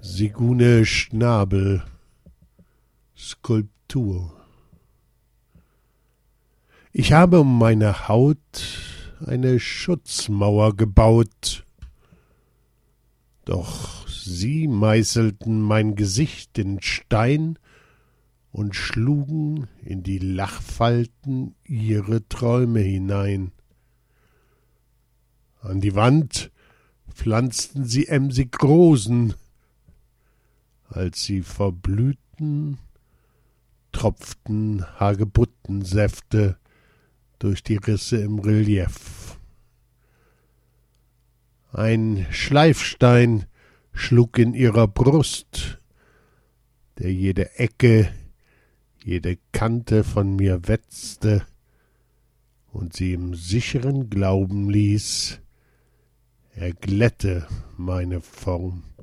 Sigune Schnabel Skulptur. Ich habe um meine Haut eine Schutzmauer gebaut, doch sie meißelten mein Gesicht in Stein und schlugen in die Lachfalten ihre Träume hinein. An die Wand pflanzten sie emsig Rosen, als sie verblühten, tropften Hagebuttensäfte durch die Risse im Relief. Ein Schleifstein schlug in ihrer Brust, der jede Ecke, jede Kante von mir wetzte und sie im sicheren Glauben ließ, er glätte meine Form.